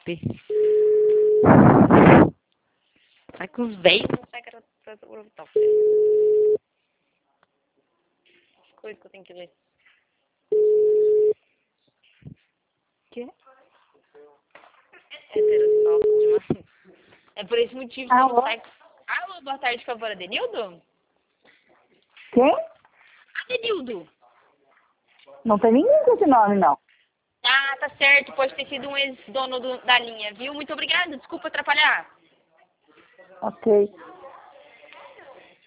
top. Será que os velhos não pegam o top? As coisas que eu tenho que ver. Que? Heterotop de uma... É por esse motivo que eu não saio. Alô, boa tarde, por favor, Adenildo? Quem? Adenildo. Não tem ninguém com esse nome, não. Ah, tá certo. Pode ter sido um ex-dono da linha, viu? Muito obrigada. Desculpa atrapalhar. Ok.